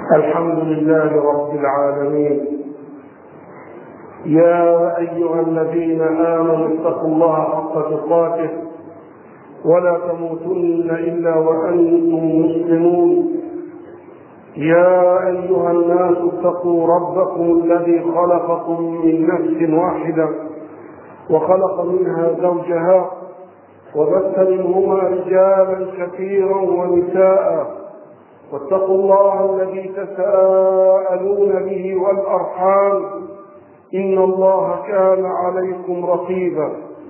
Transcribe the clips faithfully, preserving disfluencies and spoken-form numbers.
الحمد لله رب العالمين. يا أيها الذين آمنوا اتقوا الله حق تقاته ولا تموتن إلا وأنتم مسلمون. يا أيها الناس اتقوا ربكم الذي خلقكم من نفس واحدة وخلق منها زوجها وبث منهما رجالا كثيرا ونساء، واتقوا الله الذي تساءلون به والأرحام إن الله كان عليكم رقيبا.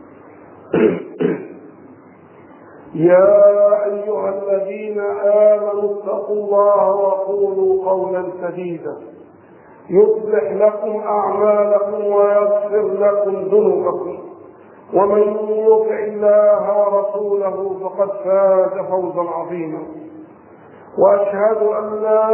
يا أيها الذين آمنوا اتقوا الله وقولوا قولا سديدا يصلح لكم أعمالكم ويغفر لكم ذنوبكم، ومن يطع الله ورسوله فقد فاز فوزا عظيما. وأشهد أن لا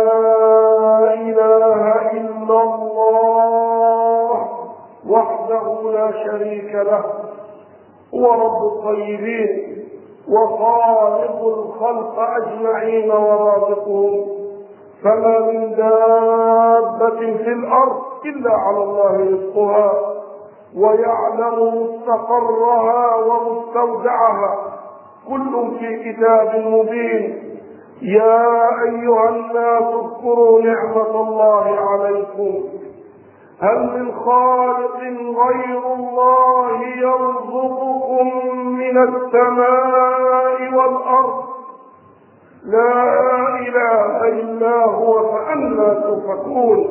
إله إلا الله وحده لا شريك له، هو رب الطيبين وخالق الخلق أجمعين ورازقهم، فما من دابة في الأرض إلا على الله رزقها ويعلم مستقرها ومستودعها، كل في كتاب مبين. يا أيها الناس اذكروا نعمة الله عليكم، هل من خالق غير الله يرزقكم من السماء والأرض؟ لا إله إلا هو، فأنى تؤفكون.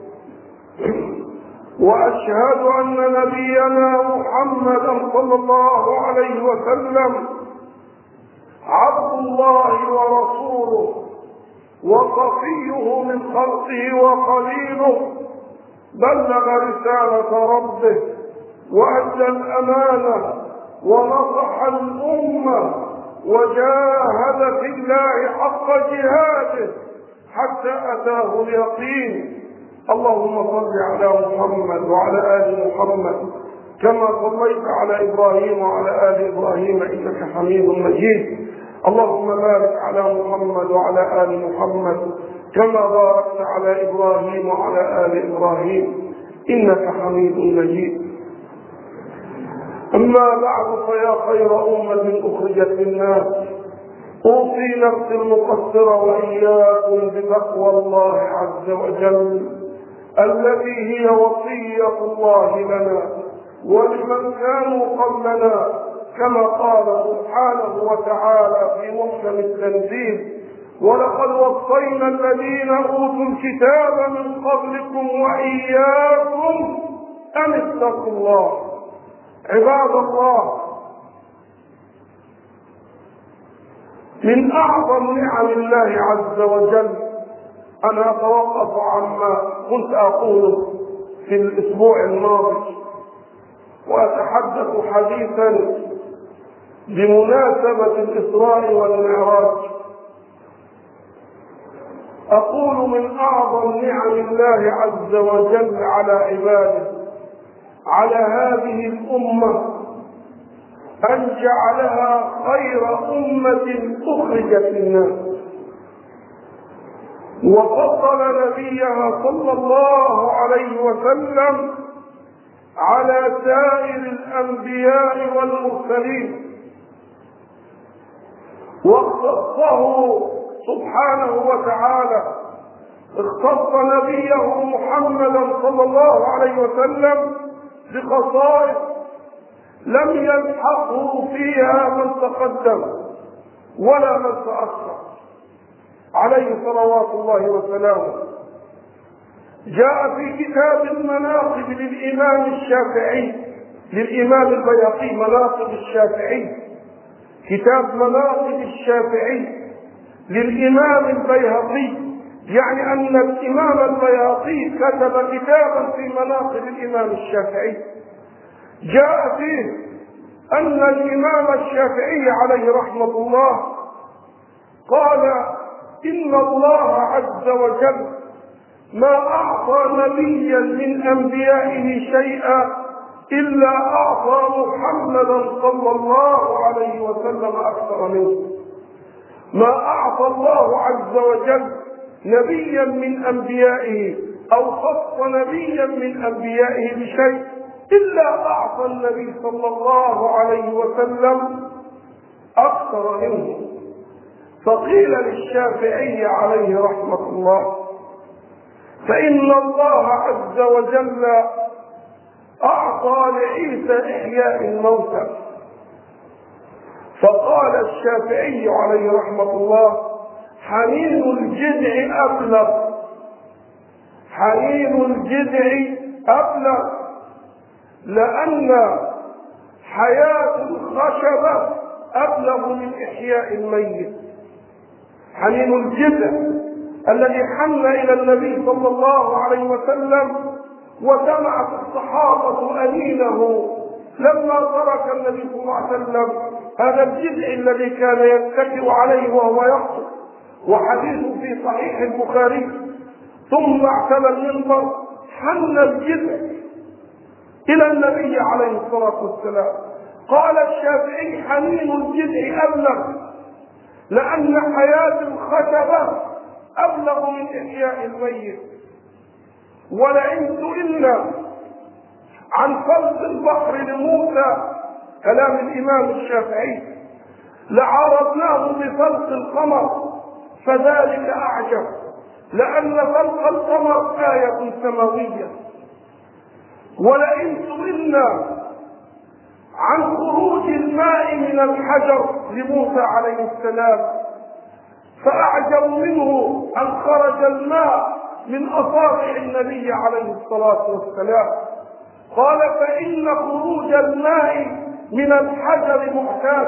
وأشهد أن نبينا محمدا صلى الله عليه وسلم عبد الله ورسوله وصفيه من خلقه وخليله، بلغ رسالة ربه وأدى الأمانة ونصح الأمة وجاهد في الله حق جهاده حتى أتاه اليقين. اللهم صل على محمد وعلى آل محمد كما صليت على إبراهيم وعلى آل إبراهيم إنك حميد مجيد. اللهم بارك على محمد وعلى آل محمد كما باركت على إبراهيم وعلى آل إبراهيم إنك حميد مجيد. أما بعد، فيا خير أمة أخرجت للناس، أوصي نفسي المقصرة وإياكم بتقوى الله عز وجل التي هي وصية الله لنا ولمن كانوا قبلنا، كما قال سبحانه وتعالى في محكم التنزيل: ولقد وصينا الذين أوتوا الكتاب من قبلكم وإياكم أن اتقوا الله. عباد الله، من أعظم نعم الله عز وجل، أنا أتوقف عما كنت أقوله في الأسبوع الماضي وأتحدث حديثا بمناسبة الإسراء والمعراج. أقول من أعظم نعم الله عز وجل على عباده على هذه الأمة أن جعلها خير أمة أخرجت للناس، وفضل نبيها صلى الله عليه وسلم على سائر الأنبياء والمرسلين، واختصه سبحانه وتعالى، اختص نبيه محمدا صلى الله عليه وسلم بخصائص لم يلحقه فيها من تقدم ولا من تأخر عليه صلوات الله وسلامه. جاء في كتاب المناقب للإمام الشافعي للإمام البيهقي، مناقب الشافعي، كتاب مناقب الشافعي للإمام البيهقي، يعني أن الإمام البيهقي كتب كتابا في مناقب الإمام الشافعي. جاء فيه أن الإمام الشافعي عليه رحمة الله قال: إن الله عز وجل ما أعطى نبيا من أنبيائه شيئا إلا أعطى محمدا صلى الله عليه وسلم أكثر منه. ما أعطى الله عز وجل نبيا من أنبيائه أو خص نبيا من أنبيائه بشيء إلا أعطى النبي صلى الله عليه وسلم أكثر منه. فقيل للشافعي عليه رحمة الله: فإن الله عز وجل أعطى لعيسى إحياء الموتى. فقال الشافعي عليه رحمة الله: حنين الجذع أبلغ، حنين الجذع أبلغ، لأن حياة الخشبة أبلغ من إحياء الميت. حنين الجذع الذي حن إلى النبي صلى الله عليه وسلم، وسمعت الصحابة أنينه لما ترك النبي صلى الله عليه وسلم هذا الجذع الذي كان يتكئ عليه وهو يخطب، وحديث في صحيح البخاري. ثم اعتلى المنبر، حن الجذع إلى النبي عليه الصلاة والسلام. قال الشافعي: حنين الجذع أبلغ، لأن حياة الخشبة أبلغ من إحياء الميت. ولئن سئلنا عن خلق البحر لموسى، كلام الإمام الشافعي، لعارضناه بخلق القمر، فذلك أعجب، لأن خلق القمر آية سماوية. ولئن سئلنا عن خروج الماء من الحجر لموسى عليه السلام، فأعجب منه أن خرج الماء من أصابع النبي عليه الصلاة والسلام. قال: فإن خروج الماء من الحجر محتاج.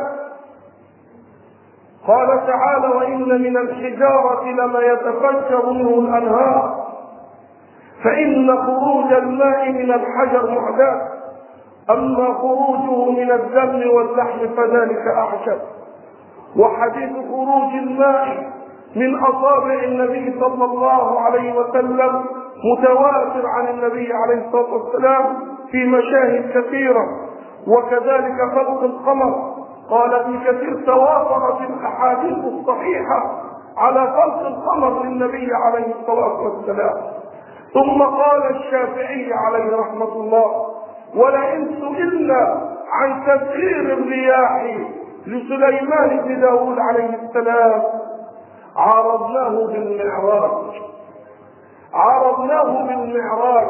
قال تعالى: وإن من الحجارة لما يتفجر منه الأنهار. فإن خروج الماء من الحجر محدث، أما خروجه من الدم واللحم فذلك أعجب. وحديث خروج الماء من أصابع النبي صلى الله عليه وسلم متواتر عن النبي عليه الصلاة والسلام في مشاهد كثيرة. وكذلك خلق القمر، قال ابن كثير: توافرت الأحاديث الصحيحة على خلق القمر للنبي عليه الصلاة والسلام. ثم قال الشافعي عليه رحمة الله: ولئن سئلنا عن تسخير الرياح لسليمان بن داود عليه السلام، عارضناه بالمعراج، عارضناه بالمعراج.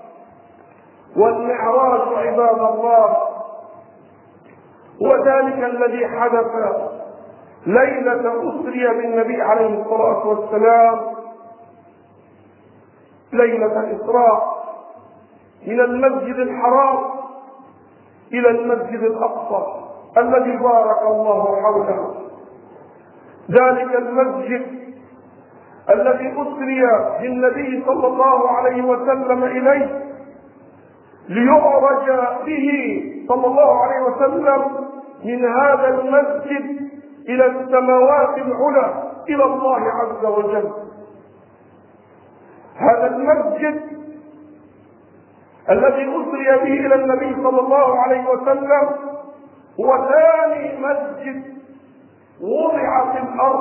والمعراج عباد الله وذلك الذي حدث ليلة أسري بالنبي عليه الصلاة والسلام، ليلة الإسراء، من المسجد الحرام إلى المسجد الأقصى الذي بارك الله حوله. ذلك المسجد الذي أسري بالنبي صلى الله عليه وسلم إليه ليعرج به صلى الله عليه وسلم من هذا المسجد إلى السماوات العلى إلى الله عز وجل. هذا المسجد الذي أسري به إلى النبي صلى الله عليه وسلم هو ثاني مسجد وضع في الأرض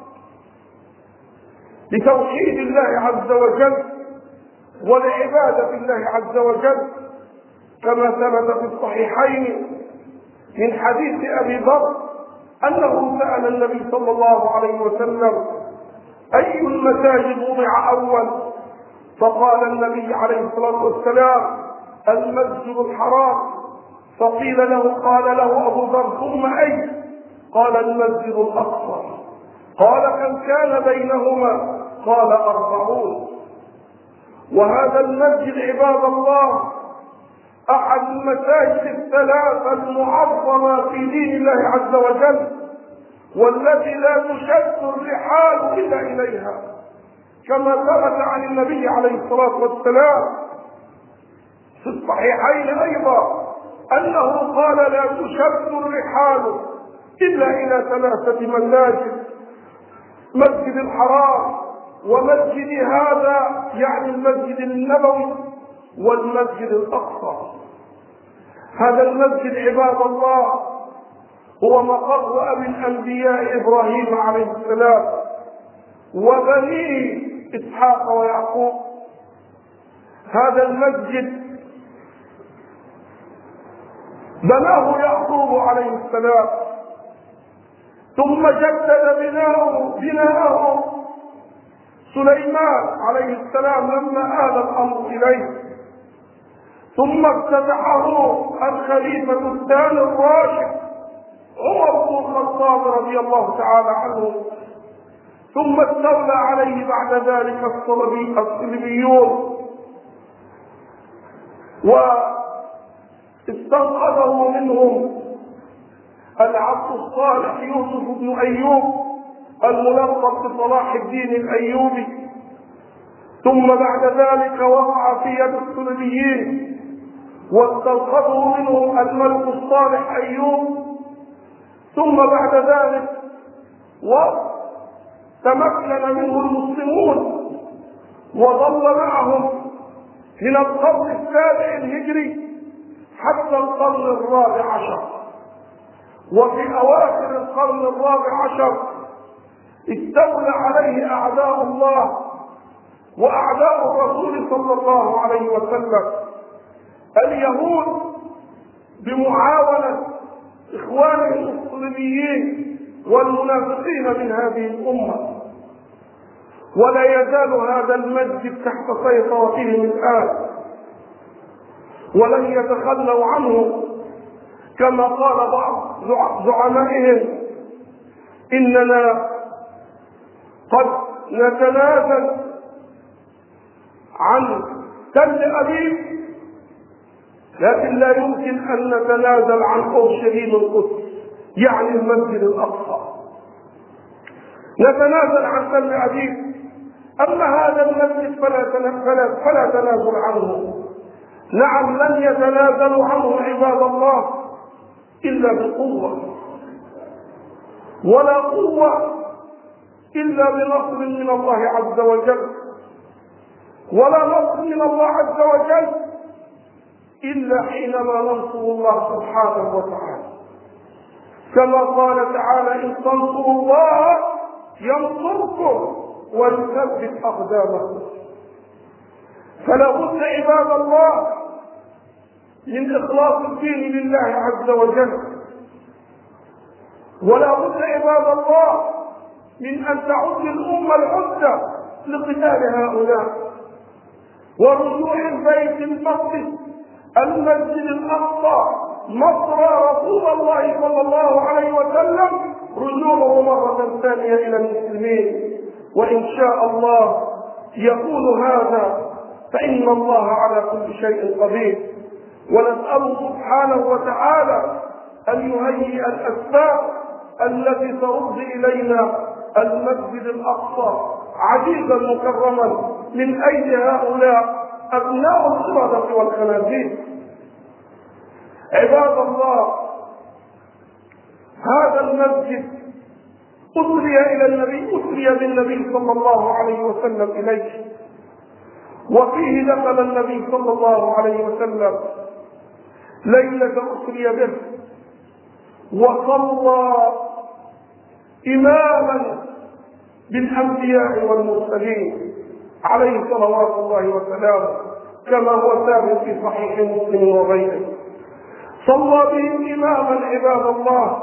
لتوحيد الله عز وجل ولعبادة الله عز وجل، كما ثبت في الصحيحين من حديث أبي ذر أنه سأل النبي صلى الله عليه وسلم: أي المساجد وضع أول؟ فقال النبي عليه الصلاة والسلام: المسجد الحرام. فقيل له قال له أبو ذر: ثم أي؟ قال: المسجد الأقصى. قال: كم كان بينهما؟ قال: أربعون. وهذا المسجد عباد الله أحد المساجد الثلاثة المعظمة في دين الله عز وجل، والتي لا تشد الرحال إلا إليها، كما ثبت عن النبي عليه الصلاة والسلام في الصحيحين أيضا أنه قال: لا تشد الرحال إلا إلى ثلاثة مساجد: مسجد الحرام، ومسجد هذا يعني المسجد النبوي، والمسجد الأقصى. هذا المسجد عباد الله هو مقر أبي الأنبياء إبراهيم عليه السلام، وبنيه إسحاق ويعقوب. هذا المسجد بناه يعقوب عليه السلام، ثم جدد بناءه بناءه سليمان عليه السلام لما آل الأمر إليه، ثم افتتحه الخليفة الثاني الراشد عمر بن الخطاب رضي الله تعالى عنه، ثم استولى عليه بعد ذلك الصليبيون واستنقذه منهم العبد الصالح يوسف بن أيوب الملقب بصلاح الدين الأيوبي، ثم بعد ذلك وقع في يد الصليبيين واستنقذه منهم الملك الصالح أيوب، ثم بعد ذلك وتمكن منه المسلمون وظل معهم من القرن السابع الهجري حتى القرن الرابع عشر. وفي أواخر القرن الرابع عشر استولى عليه أعداء الله وأعداء الرسول صلى الله عليه وسلم، اليهود بمعاونة إخوانهم الصليبيين والمنافقين من هذه الأمة. ولا يزال هذا المسجد تحت سيطرتهم الآن، ولن يتخلوا عنه، كما قال بعض زعمائهم: إننا قد نتنازل عن تل أبيب، لكن لا يمكن أن نتنازل عن أورشليم القدس، يعني المسجد الأقصى. نتنازل عن تل أبيب، أما هذا المسجد فلا فلا فلا تنازل عنه. نعم، لن يتنازلوا عنه عباد الله إلا بقوة، ولا قوة إلا بنصر من الله عز وجل، ولا نصر من الله عز وجل إلا حينما ننصر الله سبحانه وتعالى، كما قال تعالى: إن تنصروا الله ينصركم ويثبت أقدامكم. فلا بد عباد الله من إخلاص الدين لله عز وجل، ولا بد عباد الله من أن تعد الأمة العدة لقتال هؤلاء ورجوع البيت المقدس المسجد الأقصى مصر رسول الله صلى الله عليه وسلم، رجوعه مرة ثانية إلى المسلمين. وإن شاء الله يكون هذا، فإن الله على كل شيء قدير. ونسأله سبحانه وتعالى أن يهيئ الأسباب التي ترد إلينا المسجد الأقصى عزيزا مكرما من أيدي هؤلاء أبناء القردة والخنازير. عباد الله، هذا المسجد أسري إلى النبي أسري بالنبي صلى الله عليه وسلم إليه، وفيه دخل النبي صلى الله عليه وسلم ليلة أسري به، وصلى إماما بالأنبياء والمرسلين عليه صلوات الله وسلامه، كما هو ثابت في صحيح مسلم وغيره. صلى بهم إماما عباد الله،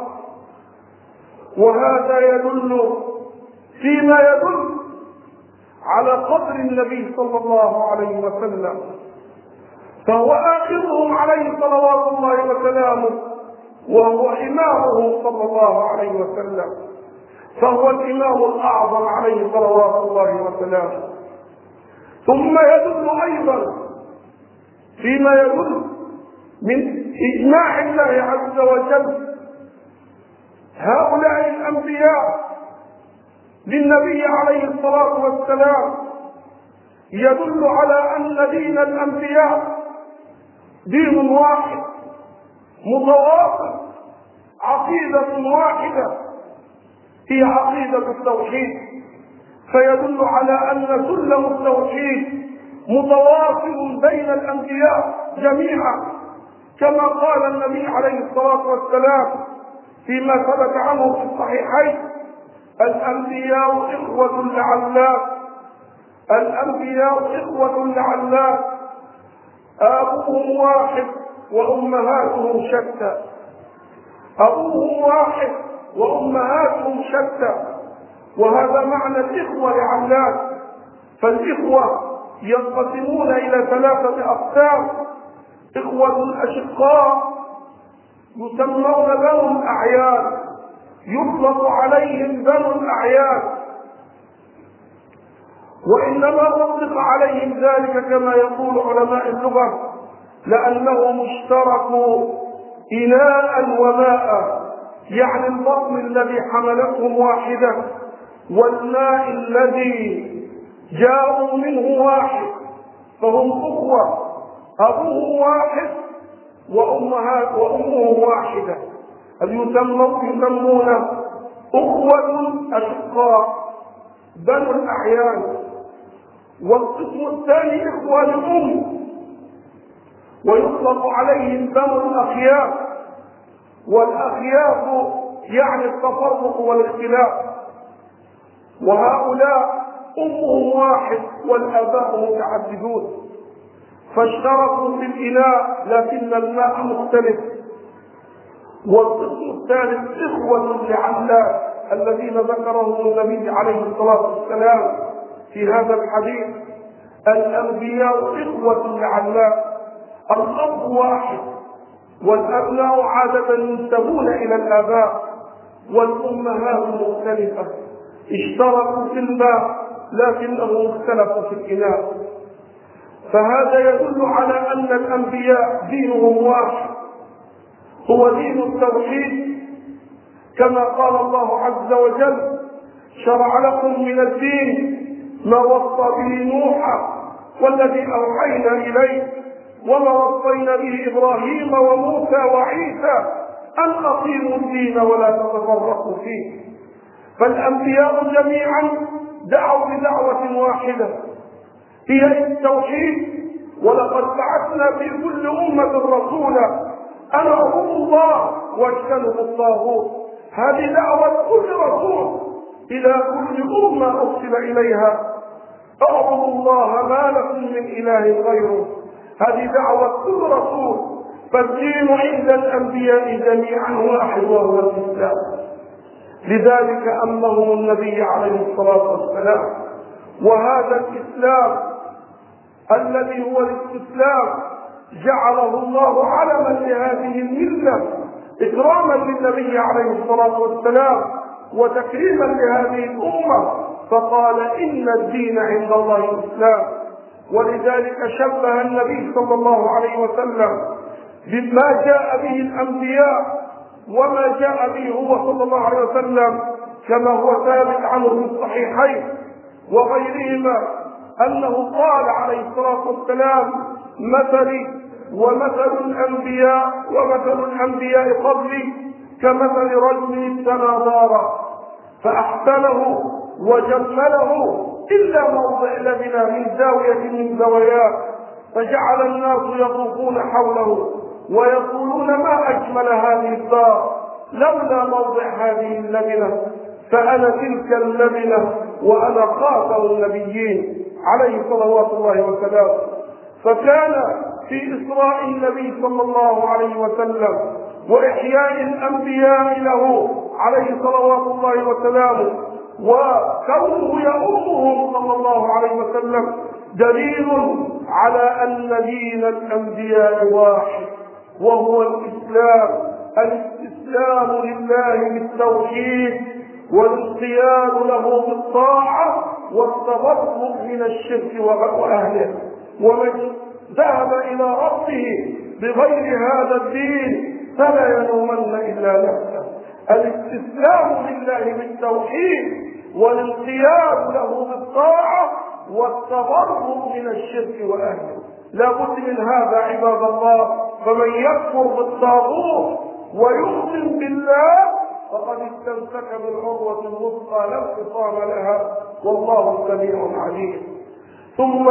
وهذا يدل فيما يدل على قدر النبي صلى الله عليه وسلم، فهو آخرهم عليه صلوات الله وسلامه، وهو إمامهم صلى الله عليه وسلم، فهو الإمام الأعظم عليه صلوات الله وسلامه. ثم يدل أيضا فيما يدل من إجماع الله عز وجل هؤلاء الأنبياء للنبي عليه الصلاة والسلام، يدل على أن دين الأنبياء دين واحد متواصل، عقيدة واحدة هي عقيدة التوحيد، فيدل على أن سلم التوحيد متواصل بين الأنبياء جميعا، كما قال النبي عليه الصلاة والسلام فيما ثبت عنه في الصحيحين: الأنبياء إخوة لعلات، الأنبياء إخوة لعلات، أبوهم واحد وأمهاتهم شتى، أبوهم واحد وأمهاتهم شتى، وهذا معنى الإخوة لعلات. فالإخوة ينقسمون إلى ثلاثة أقسام: إخوة أشقاء يسمون بنو الأعيان، يطلق عليهم بنو الأعيان، وإنما أطلق عليهم ذلك كما يقول علماء اللغة لأنهم اشتركوا إناء وماء، يعني البطن الذي حملتهم واحدة والماء الذي جاءوا منه واحد، فهم أخوة، أبوه واحد وأمها وأمه واحدة، يسمون أخوة أشقاء بنو الأعيان. والقسم الثاني إخوة لأم، ويطلق عليهم بنو الأخياف، والأخياف يعني التفرق والاختلاف، وهؤلاء أمهم واحد والآباء متعددون، فاشتركوا في الإناء لكن الماء مختلف. والقسم الثالث إخوة لعلات الذين ذكرهم النبي عليه الصلاة والسلام في هذا الحديث: الأنبياء إخوة لعلات، الأب واحد والأبناء عادة ينتمون إلى الآباء، والأمهات مختلفة، اشتركوا في الماء لكنهم اختلفوا في الإناء. فهذا يدل على أن الأنبياء دينهم واحد، هو دين التوحيد، كما قال الله عز وجل: شرع لكم من الدين ما وصى به نوحا والذي أوحينا إليه وما وصينا به إبراهيم وموسى وعيسى أن أقيموا الدين ولا تتفرقوا فيه. فالأنبياء جميعا دعوا بدعوة واحدة هي التوحيد، ولقد بعثنا في كل أمة رسولا أن اعبدوا الله واجتنبوا الطاغوت. هذه دعوة كل رسول إلى كل أمة أرسل إليها: اعبدوا الله ما لكم من إله غيره. هذه دعوة كل رسول. فالدين عند الأنبياء جميعا واحد وهو الإسلام، لذلك أمهم النبي عليه الصلاة والسلام. وهذا الإسلام الذي هو الاستسلام جعله الله علما لهذه الملة، إكراما للنبي عليه الصلاة والسلام وتكريما لهذه الأمة، فقال: إن الدين عند الله الإسلام. ولذلك شبه النبي صلى الله عليه وسلم بما جاء به الأنبياء وما جاء به هو صلى الله عليه وسلم، كما هو ثابت عنه في الصحيحين وغيرهما أنه قال عليه الصلاة والسلام: مثلي ومثل الأنبياء ومثل الأنبياء قبلي كمثل رجل ابتنى دارا فأحسنه وجمله إلا موضع لبنة من زاوية من زواياه، فجعل الناس يطوفون حوله ويقولون: ما أجمل هذه الدار، لولا موضع هذه اللبنة، فأنا تلك اللبنة وأنا خاتم النبيين عليه صلوات الله وسلامه. فكان في إسراء النبي صلى الله عليه وسلم وإحياء الأنبياء له عليه صلوات الله وسلامه وكونه يؤمهم صلى الله عليه وسلم دليل على أن دين الأنبياء واحد، وهو الإسلام، الاستسلام لله بالتوحيد والانقياد له بالطاعة والتبرؤ من الشرك وأهله. ومن ذهب إلى ربه بغير هذا الدين فلا يلومن إلا نفسه. الاستسلام لله بالتوحيد والانقياد له بالطاعة والتبرؤ من الشرك وأهله، لا بد من هذا عباد الله. فمن يكفر بالطاغوت ويؤمن بالله فقد استمسك بالعروة الوثقى لا انفصام لها، والله سميع عليم. ثم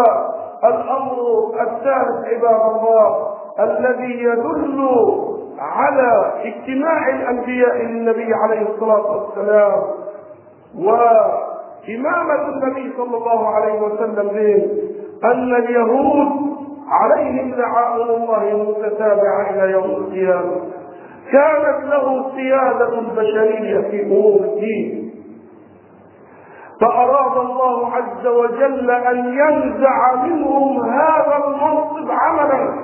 الأمر الثالث عباد الله الذي يدل على اجتماع الأنبياء للنبي عليه الصلاة والسلام وإمامة النبي صلى الله عليه وسلم بهم أن اليهود عليهم لعائن الله المتتابعة إلى يوم القيامة، كانت له سيادة بشرية في أمور الدين، فأراد الله عز وجل أن ينزع منهم هذا المنصب عملا،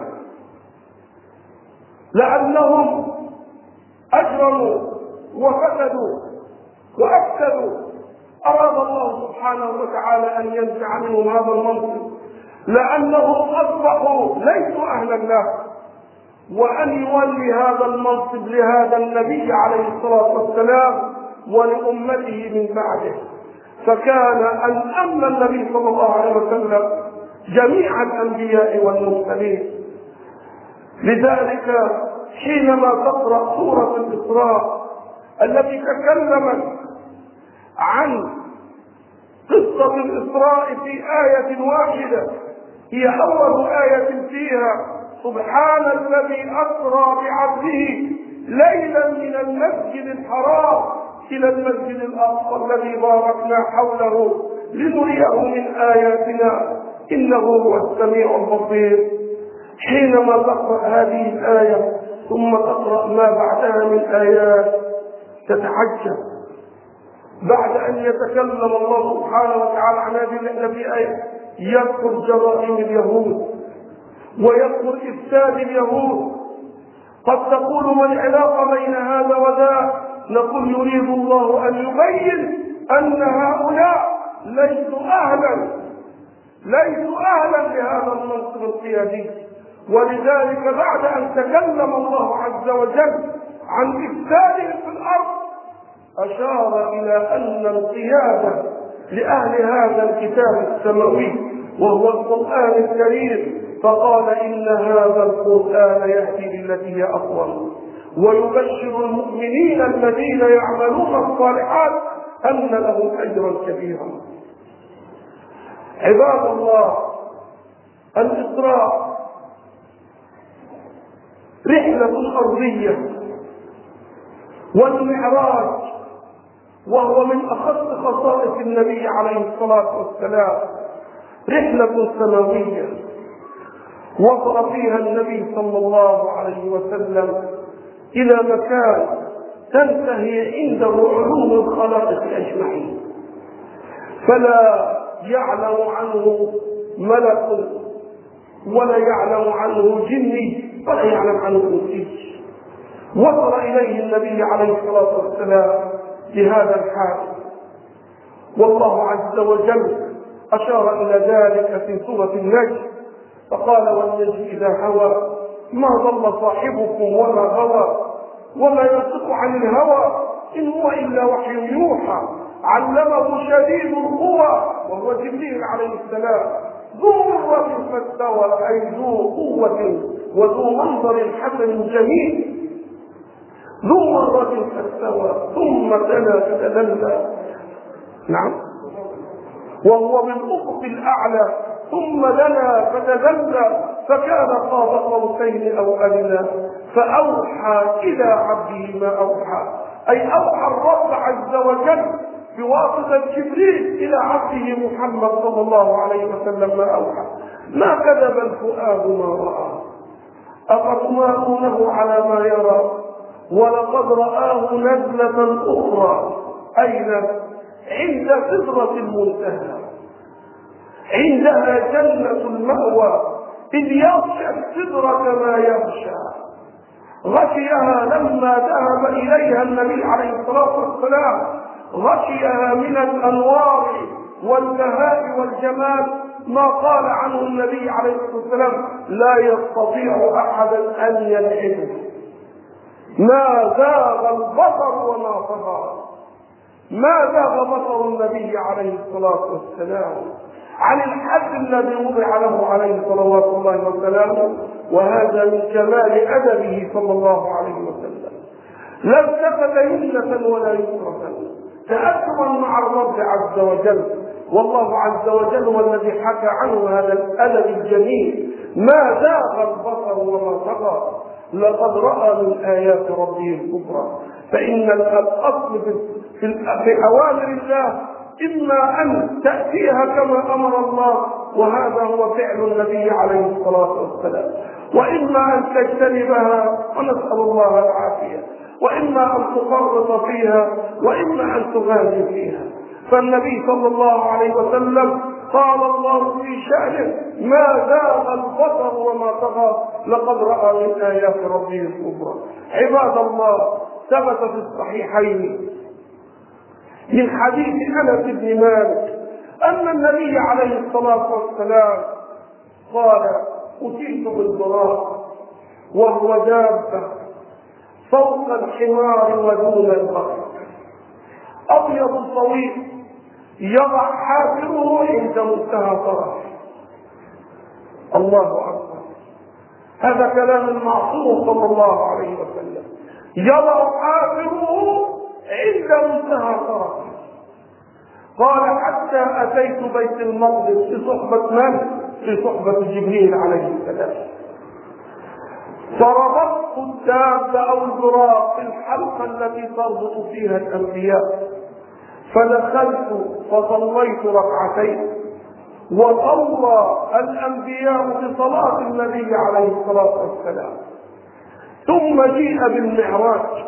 لأنهم أجرموا وفسدوا وأفسدوا. أراد الله سبحانه وتعالى أن ينزع منهم هذا المنصب لأنهم أصبحوا ليسوا أهلا له، وأن يولي هذا المنصب لهذا النبي عليه الصلاة والسلام ولأمته من بعده. فكان أن أمن النبي صلى الله عليه وسلم جميع الأنبياء والمرسلين. لذلك حينما تقرأ سورة الإسراء التي تكلمت عن قصة الإسراء في آية واحدة، هي أول آية فيها سبحان الذي أسرى بعبده ليلا من المسجد الحرام إلى المسجد الأقصى الذي باركنا حوله لنريه من آياتنا إنه هو السميع البصير. حينما تقرأ هذه الآية ثم تقرأ ما بعدها من آيات تتعجب. بعد أن يتكلم الله سبحانه وتعالى عن هذه الآية يذكر جرائم اليهود ويذكر إفساد اليهود. قد تقول ما العلاقة بين هذا وذاك؟ نقول يريد الله أن يبين أن هؤلاء ليسوا أهلا ليسوا أهلا لهذا المنصب القيادي. ولذلك بعد أن تكلم الله عز وجل عن إفسادهم في الأرض أشار إلى أن القيادة لأهل هذا الكتاب السماوي وهو القرآن الكريم، فقال إن هذا القرآن يهدي للتي هي أقوم ويبشر المؤمنين الذين يعملون الصالحات أن لهم أجرا كبيرا. عباد الله، الإسراء رحلة أرضية، والمعراج وهو من أخص خصائص النبي عليه الصلاة والسلام رحلة سماوية وصل فيها النبي صلى الله عليه وسلم إلى مكان تنتهي عنده علوم الخلائق أجمعين، فلا يعلم عنه ملك ولا يعلم عنه جني ولا يعلم عنه إنسي. وصل إليه النبي عليه الصلاة والسلام بهذا الحال، والله عز وجل أشار إلى ذلك في سورة النجم فقال والنجم إذا هوى ما ضل صاحبكم وما غوى وما ينطق عن الهوى إن هو إلا وحي يوحى علمه شديد القوى وهو جبريل عليه السلام ذو مرة فاستوى أي ذو قوة وذو منظر حسن جميل ذو مرة فاستوى ثم دنا فتدلى نعم وهو بالأفق الأعلى ثم دنا فتدلى فكان قاب قوسين أو أدنى فأوحى إلى عبده ما أوحى، أي أوحى الرب عز وجل بواسطة جبريل إلى عبده محمد صلى الله عليه وسلم ما أوحى. ما كذب الفؤاد ما رأى أفتمارونه على ما يرى ولقد رآه نزلة أخرى أين عند سدرة المنتهى عندها جنة المأوى إذ يغشى السدرة ما يغشى غشيها لما ذهب إليها النبي عليه الصلاة والسلام غشيها من الأنوار والبهاء والجمال ما قال عنه النبي عليه الصلاة والسلام لا يستطيع أحدا أن يلحده. ما زاغ البصر وما طغى، ما زاغ بصر النبي عليه الصلاة والسلام عن الحد الذي وضع له عليه صلوات الله وسلامه، وهذا من كمال أدبه صلى الله عليه وسلم. لا التفت يمنة ولا يسرة تأدبا مع الرب عز وجل، والله عز وجل هو الذي حكى عنه هذا الأدب الجميل. ما زاغ البصر وما طغى لقد رأى من آيات ربه الكبرى. فإن الأصل في أوامر الله إما أن تأتيها كما أمر الله، وهذا هو فعل النبي عليه الصلاة والسلام، وإما أن تجتنبها ونسأل الله العافية، وإما أن تفرط فيها، وإما أن تغالي فيها. فالنبي صلى الله عليه وسلم قال الله في شأنه: ما زاغ البصر وما طغى، لقد رأى من آيات ربه الكبرى. عباد الله، ثبت في الصحيحين من حديث أنس بن مالك أن النبي عليه الصلاة والسلام قال: أتيت بالبراق وهو دابة فوق الحمار ودون البقر، أبيض طويل يضع حافره عند منتهى طرفه. الله أكبر، هذا كلام المعصوم صلى الله عليه وسلم، يضع حافره عند منتهى طرفه. قال: حتى أتيت بيت المقدس في صحبة من؟ في صحبة جبريل عليه السلام، فربطت الدابة أو البراق في الحلقة التي تربط فيها الأنبياء، فدخلت فصليت ركعتين، وصلى الأنبياء بصلاة النبي عليه الصلاة والسلام. ثم جيء بالمعراج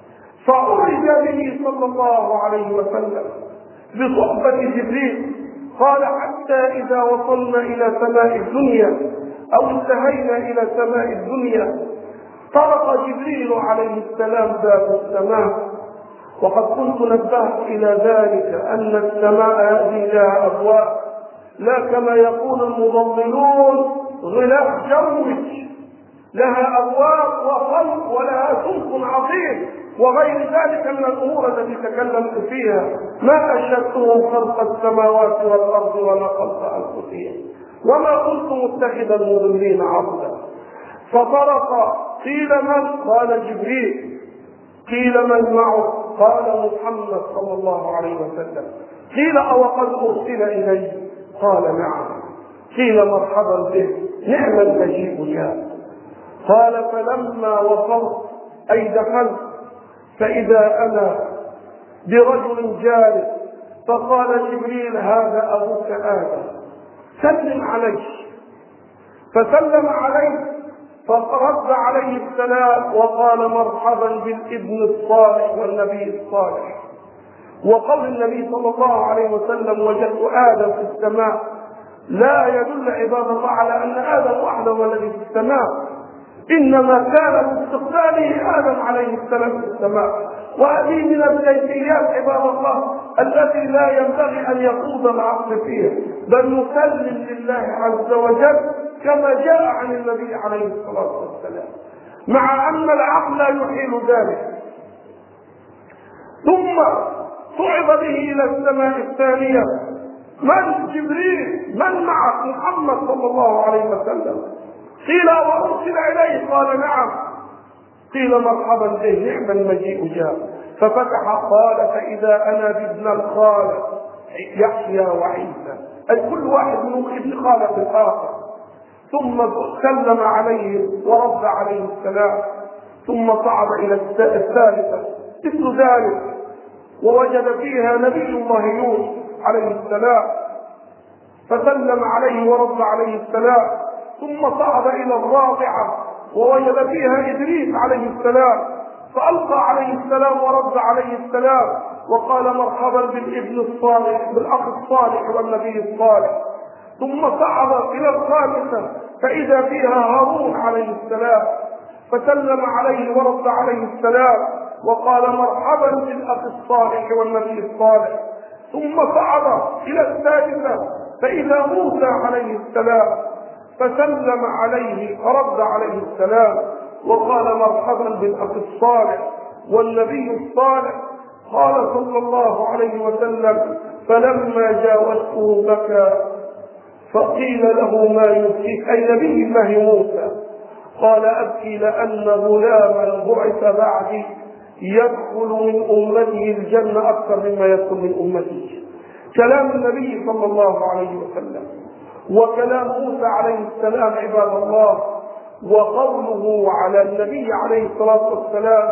فعرج به صلى الله عليه وسلم بصحبة جبريل. قال: حتى إذا وصلنا إلى سماء الدنيا أو انتهينا إلى سماء الدنيا طرق جبريل عليه السلام باب السماء. وقد كنت نبهت إلى ذلك أن السماء هذه لها أبواب، لا كما يقول المضللون غلاف جوج، لها أبواب وخلق ولها سلك عظيم وغير ذلك من الأمور التي تكلمت فيها. ما أشهدتهم خلق السماوات والأرض ولا خلق أنفسهم وما كنت متخذ المضلين عضدا. فطرق، قيل من؟ قال: جبريل. قيل: من معه؟ قال: محمد صلى الله عليه وسلم. قيل: أو قد أرسل إليه؟ قال: نعم. قيل: مرحبا به، نعم المجيء جاء. قال: فلما وصلت أي دخلت فإذا أنا برجل جالس، فقال جبريل: هذا أبوك آدم، سلم عليه. فسلم عليه فرد عليه السلام وقال: مرحبا بالابن الصالح والنبي الصالح. وقول النبي صلى الله عليه وسلم: وجدت آدم في السماء، لا يدل عباد الله على أن آدم وحده هو الذي في السماء، إنما كان باستقباله آدم عليه السلام في السماء. وهذه من الكيفيات عباد الله التي لا ينبغي أن يخوض العقل فيها، بل نسلم لله عز وجل كما جاء عن النبي عليه الصلاة والسلام، مع أن العقل لا يحيل ذلك. ثم صعد به إلى السماء الثانية. من؟ جبريل. من معه؟ محمد صلى الله عليه وسلم. قيل: وأرسل إليه؟ قال: نعم. قيل: مرحبا به، نعم المجيء جاء. ففتح قال: فإذا أنا بابن الخالق يحيى وعيسى، أي كل واحد منهم ابن خالق الآخر. ثم سلم عليه ورد عليه السلام. ثم صعد إلى الثالثة مثل ذلك، ووجد فيها نبي الله يوسف عليه السلام، فسلم عليه ورد عليه السلام. ثم صعد إلى الرابعة ووجد فيها إدريس عليه السلام، فألقى عليه السلام ورد عليه السلام وقال: مرحبا بالابن الصالح، بالأخ الصالح والنبي الصالح. ثم صعد إلى الخامسة فإذا فيها هارون عليه السلام، فسلم عليه ورد عليه السلام وقال: مرحبا بالأخ الصالح والنبي الصالح. ثم صعد إلى السادسة فإذا موسى عليه السلام، فسلم عليه ورد عليه السلام وقال: مرحبا بالأخ الصالح والنبي الصالح. قال صلى الله عليه وسلم: فلما جاوزته بكى، فقيل له: ما يبكيك؟ أي نبي الله موسى. قال: أبكي لأن غلاما بعث بعدي يدخل من أمته الجنة أكثر مما يدخل من أمته. كلام النبي صلى الله عليه وسلم وكلام موسى عليه السلام عباد الله، وقوله على النبي عليه الصلاة والسلام: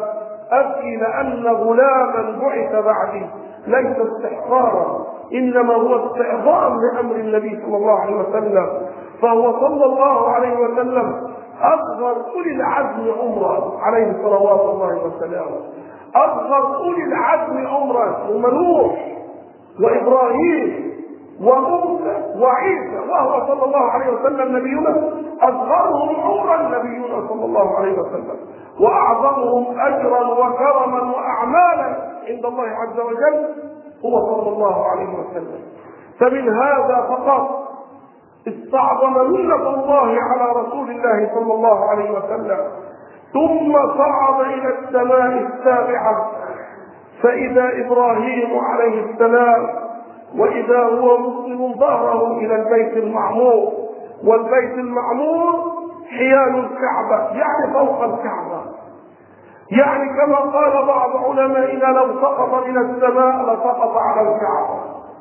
أبكي لأن غلاما بعث بعدي ليس استحقارا، إنما هو استعظام لأمر النبي صلى الله عليه وسلم، فهو صلى الله عليه وسلم أصغر أولي العزم عمرا عليه صلوات الله وسلامه، أصغر أولي العزم عمرا هم نوح وإبراهيم وموسى وعيسى، وهو صلى الله عليه وسلم نبينا أصغرهم عمرا نبينا صلى الله عليه وسلم، وأعظمهم أجرا وكرما وأعمالا عند الله عز وجل هو صلى الله عليه وسلم. فمن هذا فقط استعظم منة الله على رسول الله صلى الله عليه وسلم، ثم صعد إلى السماء السابعة فإذا إبراهيم عليه السلام وإذا هو مسلم ظهره إلى البيت المعمور، والبيت المعمور حيال الكعبة يعني فوق الكعبة، يعني كما قال بعض علمائنا لو سقط من السماء لسقط على الكعبة.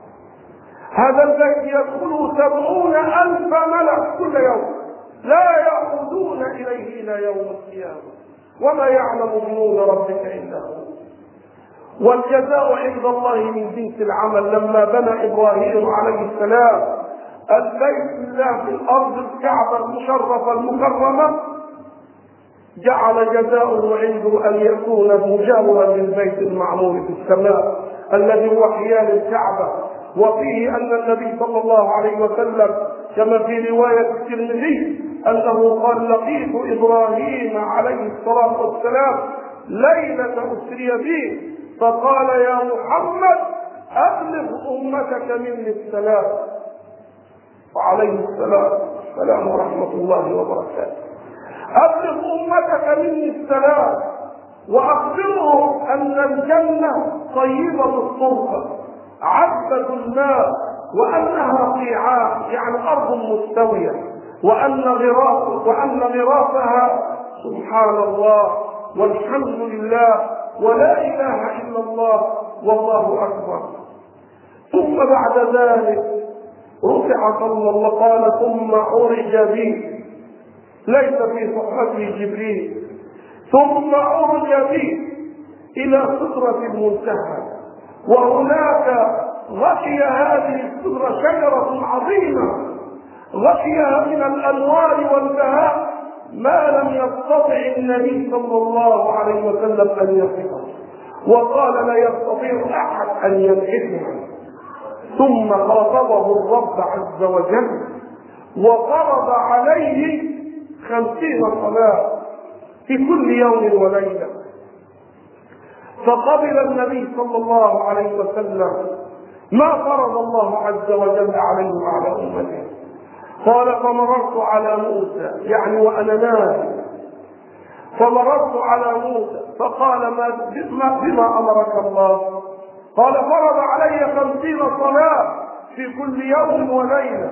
هذا البيت يدخله سبعون ألف ملك كل يوم لا يعودون إليه إلى يوم القيامة، وما يعلم جنود ربك إلا هو. والجزاء عند الله من جنس العمل. لما بنى إبراهيم عليه السلام البيت الله في الأرض الكعبة المشرفة المكرمة جعل جزاؤه عنده أن يكون مجاورا للبيت المعمور في السماء الذي هو حيال الكعبة. وفيه أن النبي صلى الله عليه وسلم كما في رواية الترمذي أنه قال لقيت إبراهيم عليه الصلاة والسلام ليلة أسري به فقال يا محمد أبلغ أمتك مني السلام، وعليه السلام السلام ورحمة الله وبركاته، أبلغ أمتك مني السلام وأخبرهم أن الجنة طيبة التربة عذبة الماء وأنها قيعان يعني أرض مستوية، وأن غراف وأن غرافها سبحان الله والحمد لله ولا إله إلا الله والله أكبر. ثم بعد ذلك رفع صلى الله قال ثم عرج بي ليس في صحبته جبريل، ثم عرج بي إلى سدرة المنتهى، وهناك غشي هذه السدرة شجرة عظيمة غشيها من الأنوار والبهاء ما لم يستطع النبي صلى الله عليه وسلم أن يصفه، وقال لا يستطيع أحد أن يمحكها. ثم خاطبه الرب عز وجل وفرض عليه خمسين صلاة في كل يوم وليلة، فقبل النبي صلى الله عليه وسلم ما فرض الله عز وجل عليه وعلى أمته. قال فمررت على موسى يعني وأنا نائم، فمررت على موسى فقال ما بما أمرك الله؟ قال فرض علي خمسين صلاة في كل يوم وليلة.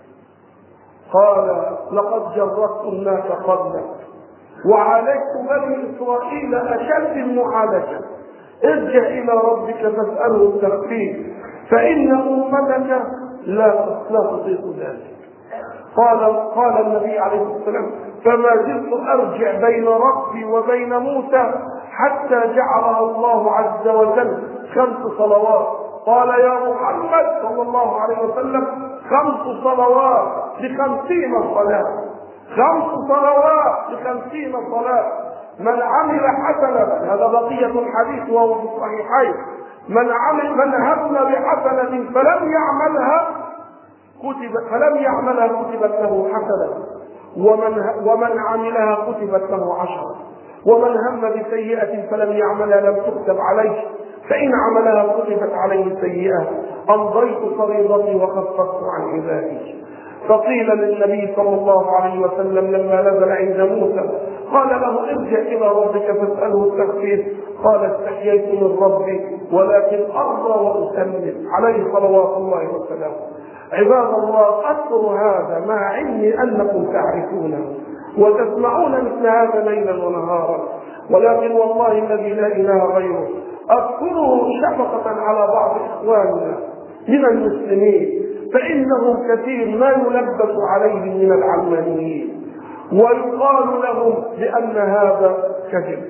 قال لقد جربت الناس قبلك وعالجت بني إسرائيل أشد المعالجة، ارجع إلى ربك فاسأله التخفيف فإن أمتك لا لا تطيق ذلك. قال قال النبي عليه الصلاة والسلام فما زلت أرجع بين ربي وبين موسى حتى جعلها الله عز وجل خمس صلوات. قال يا محمد صلى الله عليه وسلم خمس صلوات لخمسين صلاة، خمس صلوات لخمسين صلاة. من عمل حسنة هذا بقية الحديث وهو في الصحيحين، من عمل من هم بحسنة فلم يعملها كتبت فلم يعملها كتبت له حسنة، ومن ومن عملها كتبت له عشرة، ومن هم بسيئة فلم يعملها لم تكتب عليه، فإن عملها كتبت عليه سيئة. أمضيت فريضتي وخففت عن عبادي. فقيل للنبي صلى الله عليه وسلم لما نزل عند موسى قال له ارجع إلى ربك فاسأله التخفيف، قال استحييت من ربي ولكن أرضى وأسلم عليه صلوات الله وسلامه. عباد الله أذكر هذا مع علمي أنكم تعرفونه وتسمعون مثل هذا ليلا ونهارا، ولكن والله الذي لا إله غيره أذكره شفقة على بعض إخواننا من المسلمين، فإنهم كثير ما يلبس عليهم من العلمانيين ويقال لهم بأن هذا كذب،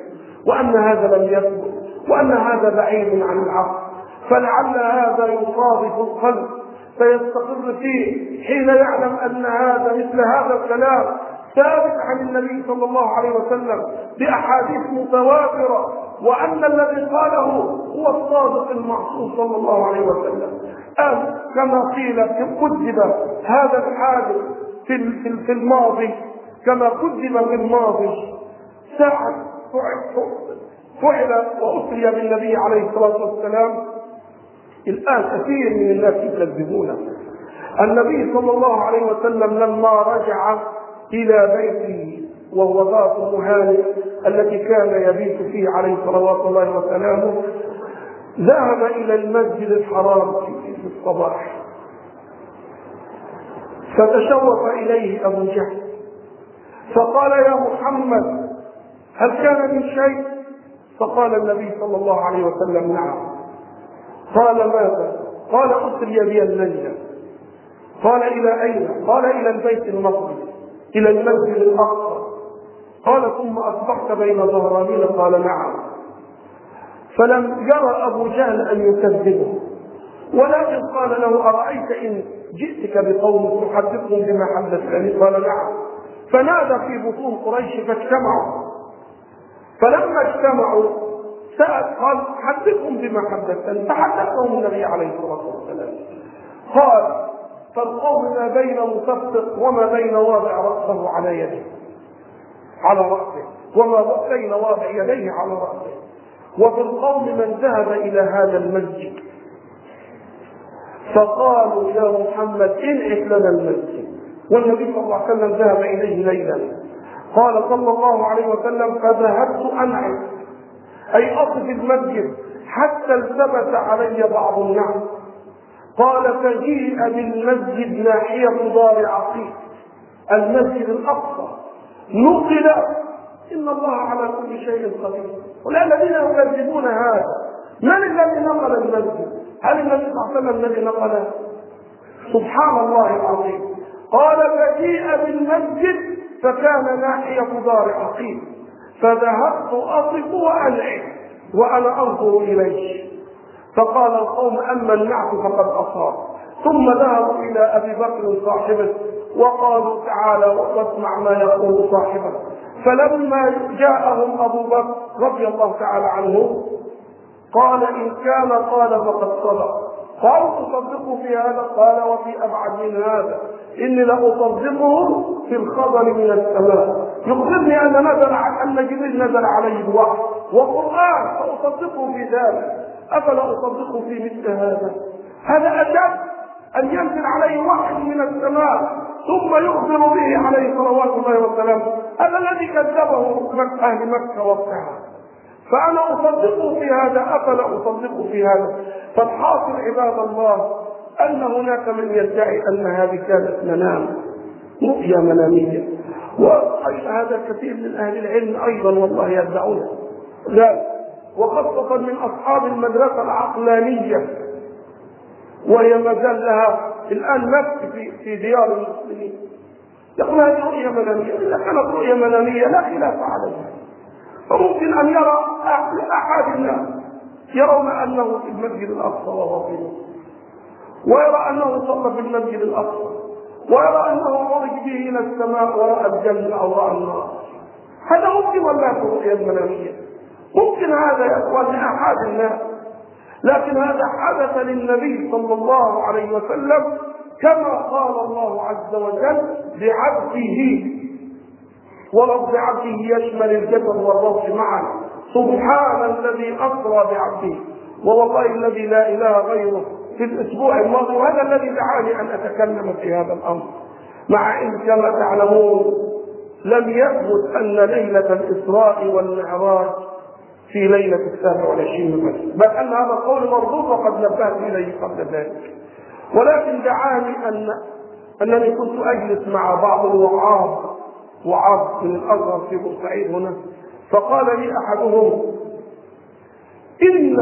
وأن هذا لم يثبت، وأن هذا بعيد عن العقل، فلعل هذا يصادف القلب فيستقر فيه حين يعلم أن هذا مثل هذا الكلام ثابت عن النبي صلى الله عليه وسلم بأحاديث متواترة، وأن الذي قاله هو الصادق المعصوم صلى الله عليه وسلم. أم كما قيل كذب هذا الحادث في في الماضي، كما كذب في الماضي ساعة فعل وأسري بالنبي عليه الصلاة والسلام. الآن كثير من الناس يكذبونه. النبي صلى الله عليه وسلم لما رجع إلى بيته وهو ذات مهانئ التي كان يبيت فيه عليه صلوات الله وسلامه، ذهب إلى المسجد الحرام في الصباح، فتشوف إليه أبو جهل فقال: يا محمد هل كان من شيء؟ فقال النبي صلى الله عليه وسلم: نعم. قال: ماذا؟ قال: أسري بي الليلة. قال: إلى أين؟ قال: إلى البيت المقدس، إلى المسجد الأقصى. قال: ثم أصبحت بين ظهرانين؟ قال: نعم. فلم يرى أبو جهل أن يكذبه، ولكن قال له: أرأيت إن جئتك بقوم تحدثهم بما حدثتني؟ قال: نعم. فنادى في بطون قريش فاجتمعوا، فلما اجتمعوا سأل قال: حدثهم بما حدثتني، فحدثهم النبي عليه الصلاة والسلام. قال: فالقوم ما بين مصفق وما بين واضع رأسه على يده على رأسه وما بين واضع يديه على رأسه، وفي القوم من ذهب إلى هذا المسجد فقالوا: يا محمد انعت لنا المسجد. والنبي صلى الله عليه وسلم ذهب إليه ليلا. قال صلى الله عليه وسلم: فذهبت أنعت، أي أطف المسجد، حتى التبس علي بعض الناس. قال: فجيء بالمسجد ناحية دار عقيل، المسجد الأقصى، نقل. إن الله على كل شيء قدير. والذين يكذبون هذا، من الذي نقل المسجد؟ هل النبي صلى الله عليه وسلم الذي نقله؟ سبحان الله العظيم. قال: فجيء بالمسجد فكان ناحية دار عقيل، فذهبت أصف وأنعت وأنا أنظر إليه. فقال القوم: أما النعت فقد أصاب. ثم ذهبوا إلى أبي بكر صاحبه وقالوا: تعالى واسمع ما يقول صاحبه. فلما جاءهم أبو بكر رضي الله تعالى عنه قال: إن كان قال فقد صدق. قالوا: تصدقوا في هذا؟ قال: وفي أبعد من هذا، إني لأصدقه في الخبر من السماء، يخبرني أن نزل أن جبريل نزل عليه الوحي وقرآن، فأصدقه في ذلك. أفلا أصدقه في مثل هذا؟ هذا أشد أن ينزل عليه وحي من السماء ثم يخبر به عليه صلوات الله وسلامه. هذا الذي كذبه أهل مكة وقتها، فأنا أصدقه في هذا. أفلا أصدقه في هذا؟ فالحاصل عباد الله أن هناك من يدعي أن هذه كانت منام، رؤيا منامية، وهذا كثير من أهل العلم أيضا والله يدعونه، لا، وخاصة من أصحاب المدرسة العقلانية، وهي ما زال لها الآن نفس في في ديار المسلمين. يقول هذه رؤيا منامية. إذا كانت رؤيا منامية لا خلاف عليها، فممكن أن يرى أحد الناس يرون أنه في المسجد الأقصى وهو في مصر، ويرى أنه صلى في المسجد الأقصى، ويرى أنه عرج به إلى السماء ورأى الجنة أو رأى النار. هذا ممكن ولا في الرؤيا المنامية؟ ممكن هذا يا أخوان لأحد الناس، لكن هذا حدث للنبي صلى الله عليه وسلم كما قال الله عز وجل بعبده، ولفظ عبده يشمل الجسد والروح معا. سبحان الذي أسرى بعبده، ووالله الذي لا إله غيره، في الأسبوع الماضي، وهذا الذي دعاني أن أتكلم في هذا الأمر، مع إن كما تعلمون لم يثبت أن ليلة الإسراء والمعراج في ليلة السابع والعشرين بس، بل أن هذا القول مردود وقد نبهت إليه قبل ذلك. ولكن دعاني أن أنني كنت أجلس مع بعض الوعاظ وعاظ من الأزهر في بورسعيد هنا، فقال لي أحدهم: إن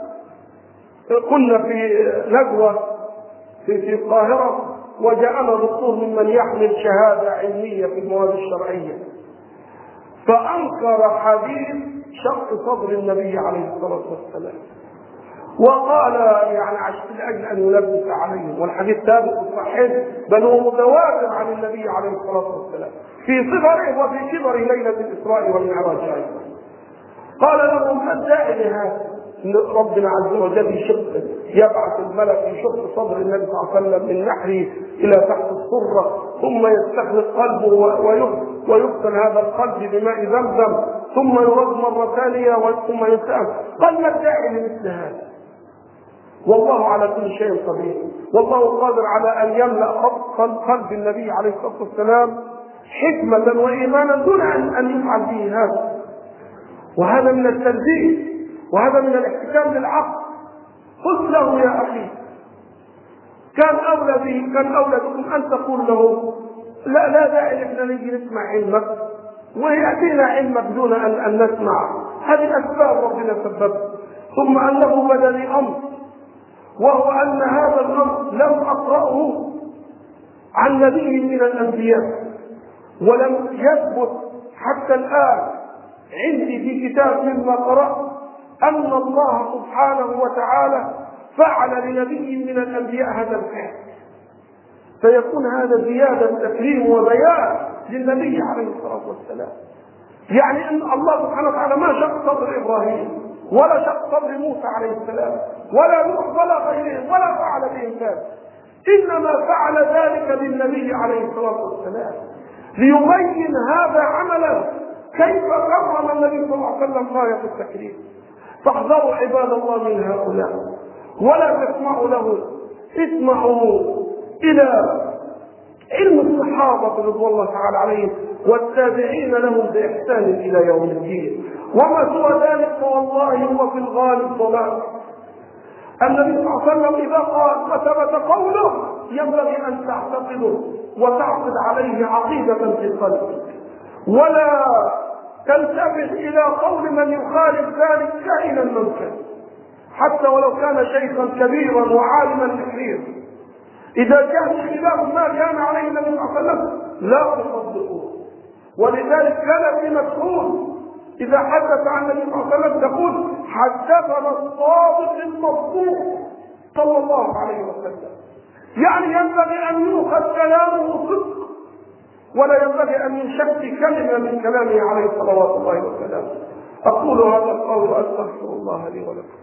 كنا في ندوة في في القاهرة وجاءنا دكتور ممن يحمل شهادة علمية في المواد الشرعية، فأنكر حديث شق صدر النبي عليه الصلاة والسلام، وقال يعني عشان لأجل أن يلبس عليهم، والحديث ثابت صحيح بل هو متواتر عن النبي عليه الصلاة والسلام في صغره وفي كبر ليلة الإسراء والمعراج أيضا. قال لهم ما الداعي لهذا؟ ربنا عز وجل يشق يبعث الملك يشق صدر النبي صلى الله عليه وسلم من نحره إلى تحت السرة، ثم يستخلق قلبه ويغسل هذا القلب بماء زمزم، ثم يرد مرة ثانية ثم يسأل. قال ما الداعي لمثل هذا؟ والله على كل شيء قدير، والله قادر على أن يملأ قلب النبي عليه الصلاة والسلام حكمة وإيمانا دون أن يفعل به هذا. وهذا من التنزيه، وهذا من الاحتكام للعقل. قلت له يا أخي كان أولى به كان أولى بكم أن تقول له لا لا داعي احنا نجي نسمع علمك ويأتينا علمك دون أن, أن نسمع. هذه أسباب ربنا سببها. ثم أنه بدا لي أمر، وهو أن هذا الأمر لم أقرأه عن نبي من الأنبياء، ولم يثبت حتى الآن عندي في كتاب مما قرأت أن الله سبحانه وتعالى فعل لنبي من الأنبياء هذا الفعل، فيكون هذا زيادة تكريم وبيان للنبي عليه الصلاة والسلام. يعني أن الله سبحانه وتعالى ما شق صدر إبراهيم ولا شق صدر موسى عليه السلام ولا نوح ولا غيرهم ولا فعل بهم ذلك، إنما فعل ذلك للنبي عليه الصلاة والسلام ليبين هذا عملا كيف كرم النبي صلى الله عليه وسلم غاية التكريم. فاحذروا عباد الله من هؤلاء ولا تسمعوا له، اسمعوا إلى علم الصحابة رضوان الله تعالى عليهم والتابعين لهم بإحسان إلى يوم الدين. وما سوى ذلك فوالله هو في الغالب ضلال. النبي صلى الله عليه وسلم إذا قال وثبت قوله ينبغي أن تعتقده وتعقد عليه عقيدة في قلبك، ولا تلتفت إلى قول من يخالف ذلك كائنا من كان، حتى ولو كان شيخا كبيرا وعالما كثيرا. إذا كان خلاف ما كان عليه النبي صلى الله عليه وسلم لا تصدقوه. ولذلك كان في مسعود إذا حدث عن النبي صلى الله عليه وسلم تقول حدثنا الصادق المصدوق صلى الله عليه وسلم. يعني ينبغي أن يؤخذ كلامه صدق، ولا ينبغي أن يشك كلمة من كلامه عليه صلوات الله وسلامه. أقول هذا القول وأستغفر الله لي ولكم.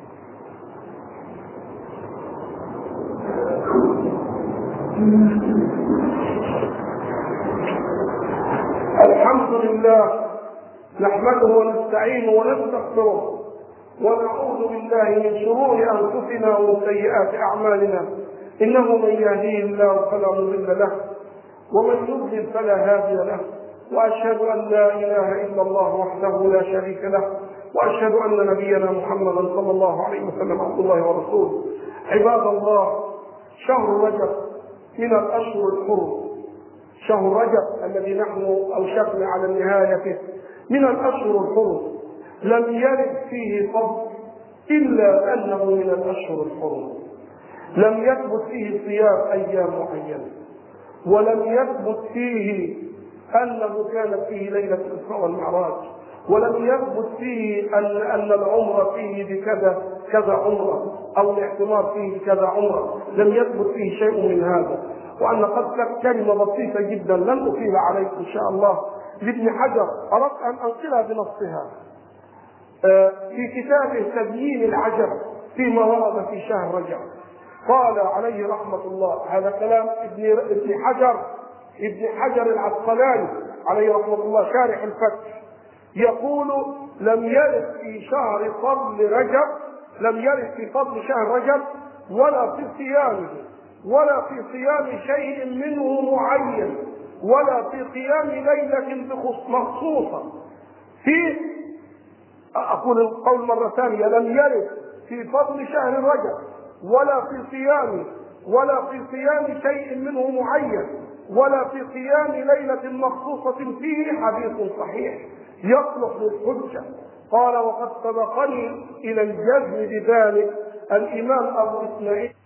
الحمد لله نحمده ونستعينه ونستغفره ونعوذ بالله من شرور أنفسنا ومن سيئات أعمالنا، إنه من يهديه الله فلا مضل له ومن يضلل فلا هادي له، وأشهد أن لا إله إلا الله وحده لا شريك له، وأشهد أن نبينا محمدا صلى الله عليه وسلم عبد الله ورسوله. عباد الله، شهر رجب من الأشهر الحرم، شهر رجب الذي نحن أوشكنا على النهاية من الأشهر الحرم، لم يرد فيه فضل إلا أنه من الأشهر الحرم. لم يثبت فيه صيام أيام معينة، ولم يثبت فيه أنه كانت فيه ليلة الإسراء والمعراج، ولم يثبت فيه أن أن العمر فيه بكذا كذا عمرة أو الاعتمار فيه بكذا عمرة. لم يثبت فيه شيء من هذا. وأن قد كلمة بسيطة جدا لن أطيل عليكم إن شاء الله لابن حجر أردت أن أنقلها بنصها في كتابه تبيين العجب فيما ورد في شهر رجب. قال عليه رحمة الله، هذا كلام ابن ابن حجر ابن حجر العسقلاني عليه رحمة الله شارح الفتح، يقول لم يرد في شهر فضل رجب لم يرد في فضل شهر رجب ولا في صيامه ولا في صيام شيء منه معين ولا في قيام ليلة مخصوصة في أقول القول مرة ثانية لم يرد في فضل شهر رجب ولا في صيامه ولا في صيام شيء منه معين ولا في قيام ليلة مخصوصة فيه حديث صحيح يصلح للحجة. قال وقد سبقني إلى الجزم بذلك الإمام أبو إسماعيل